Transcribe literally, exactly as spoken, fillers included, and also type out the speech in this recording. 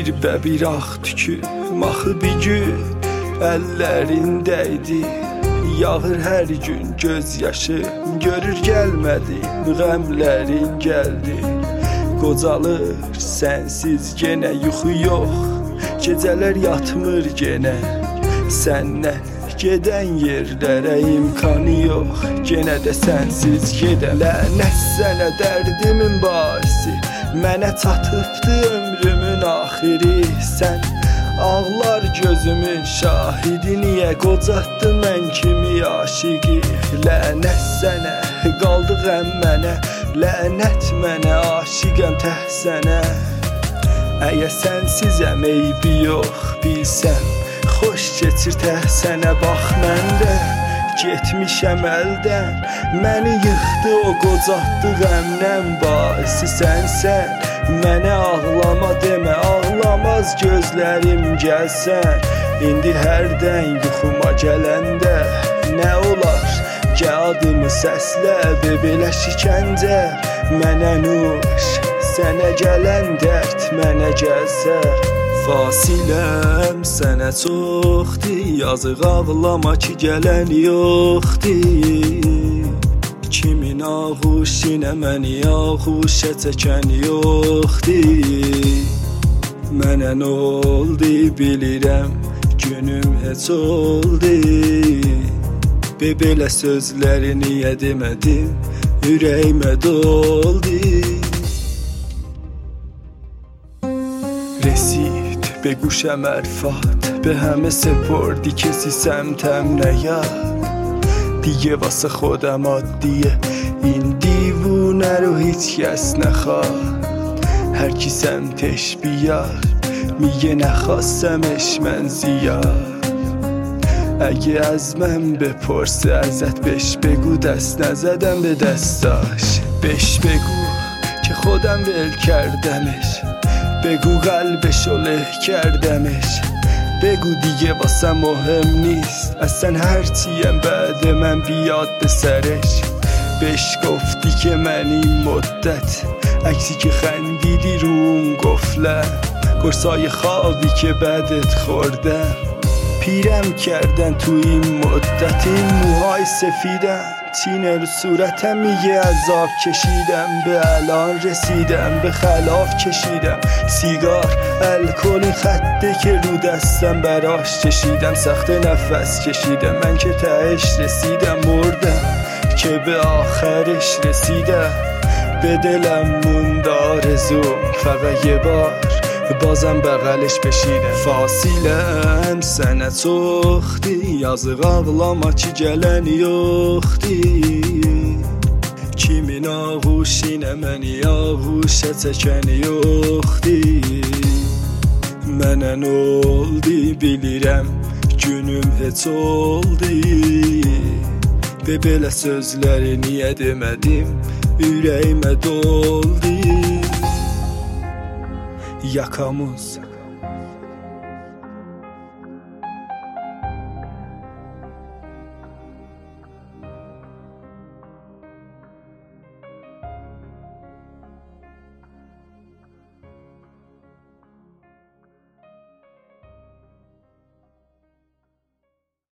Qəlbə bir ağ tükü maxı bir gün əllərindəydi. Yağır hər gün göz yaşı, görür gəlmədi, qəmlərin gəldi. Qocalır sənsiz genə yuxu yox, gecələr yatmır genə. Səndən gedən yerlərə imkanı yox, genə də sənsiz gedə. Lənət sənə dərdimin baisi, mənə çatıbdı ömrümün axiri. Sən ağlar gözümün şahidi, niyə qocatdın mən kimi aşiqi? Lənət sənə, qaldı qəm mənə, lənət mənə, aşiqəm təh sənə. Əgər sənsizəm eybi yox, bilsəm xoş keçir təh sənə. Bax mən də getmişəm əldən, məni yıxdı o qocatdı qəmdən. Baisi sənsən, mənə ağlama demə, ağlamaz gözlərim gəlsən. İndi hərdən yuxuma gələndə nə olar? Gəl adımı səslə, belə şikəncə mənə nuş, sənə gələn dərd mənə gəlsə. Fasiləm sənə çoxdur, yazıq ağlama ki gələn yoxdur. Kimin ağuşinə məni ağuşə çəkən yoxdur. Mənə nə oldu bilirəm, günüm heç oldu. Belə sözləri niyə demədim, ürəyimə doldu. رسید به گوشم حرفات، به همه سپردی کسی سمتم نیاد. دیگه واسه خودم عادیه این دیوونه رو هیچ کس نخواد. هر کی سمتش بیاد میگه نخواستمش من زیاد. اگه از من بپرسه ازت بهش بگو دست نزدم به دستاش. بهش بگو که خودم ول کردمش، بگو قلبشو له کردمش. بگو دیگه واسه مهم نیست اصلا هرچیم بعد من بیاد به سرش. بهش گفتی که من این مدت عکسی که خندیدی رو اون گفلم، قرصای خوابی که بعدت خوردم پیرم کردن تو این مدت. این موهای سفیدم تینه رو صورتم میگه عذاب کشیدم، به الان رسیدم به خلاف کشیدم. سیگار الکل این خطه که رو دستم براش چشیدم. سخت نفس کشیدم من که تهش رسیدم، مردم که به آخرش رسیدم. به دلم موند آرزوم فقط یه بار بازم بغلش بشیدم. Fasiləm sənə çoxdur, yazıq ağlama ki gələn yoxdur. Kimin ağuşinə məni ağuşə çəkən yoxdur. Mənə nə oldu bilirəm, günüm heç oldu. Və belə sözləri niyə demədim, ürəyimə doldu. Yakamız